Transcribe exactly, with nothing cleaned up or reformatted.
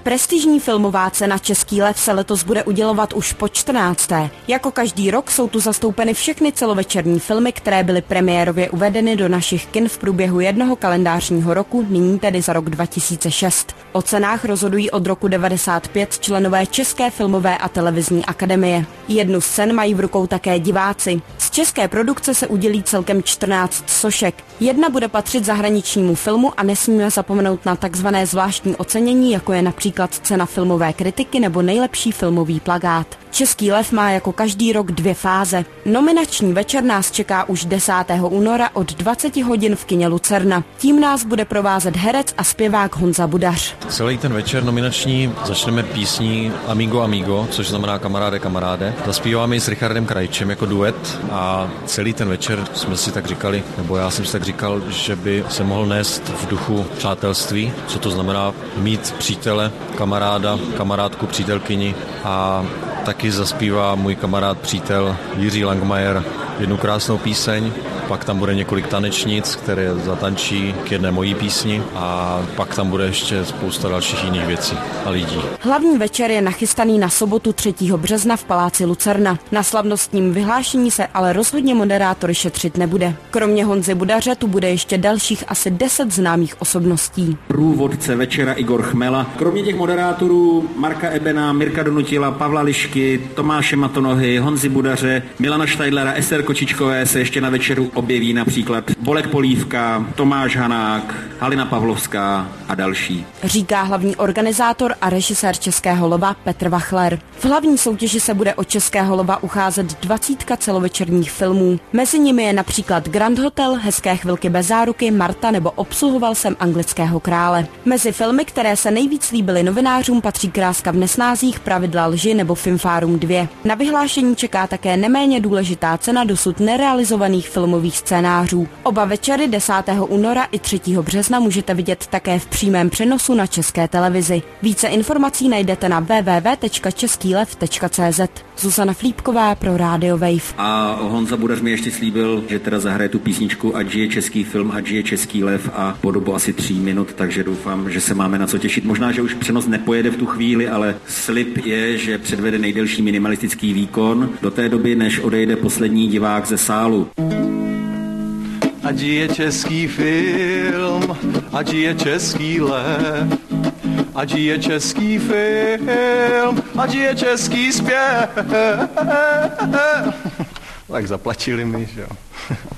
Prestižní filmová cena Český lev se letos bude udělovat už po čtrnácté. Jako každý rok jsou tu zastoupeny všechny celovečerní filmy, které byly premiérově uvedeny do našich kin v průběhu jednoho kalendářního roku, nyní tedy za rok dva tisíce šest. O cenách rozhodují od roku devadesát pět členové České filmové a televizní akademie. Jednu z cen mají v rukou také diváci. Z české produkce se udělí celkem čtrnáct sošek. Jedna bude patřit zahraničnímu filmu a nesmíme zapomenout na takzvané zvláštní ocenění, jako je například cena filmové kritiky nebo nejlepší filmový plakát. Český lev má jako každý rok dvě fáze. Nominační večer nás čeká už desátého února od dvacet hodin v kině Lucerna. Tím nás bude provázet herec a zpěvák Honza Budař. Celý ten večer nominační začneme písní Amigo Amigo, což znamená kamaráde kamaráde. Zaspíváme ji s Richardem Krajčem jako duet a celý ten večer jsme si tak říkali, nebo já jsem si tak říkal, že by se mohl nést v duchu přátelství, co to znamená mít přítele, kamaráda, kamarádku, přítelkyni a taky zaspívá můj kamarád, přítel Jiří Langmajer jednu krásnou píseň, pak tam bude několik tanečnic, které zatančí k jedné mojí písni a pak tam bude ještě spousta dalších jiných věcí a lidí. Hlavní večer je nachystaný na sobotu třetího března v Paláci Lucerna. Na slavnostním vyhlášení se ale rozhodně moderátor šetřit nebude. Kromě Honzy Budaře tu bude ještě dalších asi deset známých osobností. Průvodce večera Igor Chmela. Kromě těch moderátorů Marka Ebena, Mirka Donutila, Pavla Lišky, Tomáše Matonohy, Honzy Budaře, Milana Štajdlera, Ester Kočičkové se ještě na večeru objeví například Bolek Polívka, Tomáš Hanák, Halina Pavlovská a další. Říká hlavní organizátor a režisér Českého lova Petr Vachler. V hlavní soutěži se bude o Českého lova ucházet dvacítka celovečerních filmů. Mezi nimi je například Grand Hotel, Hezké chvilky bez záruky, Marta nebo Obsluhoval jsem anglického krále. Mezi filmy, které se nejvíc líbily novinářům, patří Kráska v nesnázích, Pravidla lži nebo Filmfárum dva. Na vyhlášení čeká také neméně důležitá cena dosud nerealizovaných filmových scénářů. Oba večery desátého února i třetího března můžete vidět také v přímém přenosu na České televizi. Více informací najdete na w w w tečka český lev tečka c z. Zuzana Flípková pro Radio Wave. A Honza Budař mi ještě slíbil, že teda zahraje tu písničku Ať žije český film, ať žije český lev a po dobu asi tří minut, takže doufám, že se máme na co těšit. Možná, že už přenos nepojede v tu chvíli, ale slib je, že předvede nejdelší minimalistický výkon do té doby, než odejde poslední divák ze sálu. Ať žije český film, ať žije český lev, ať žije český film, ať žije český zpěv. Tak zaplatili mi, že jo.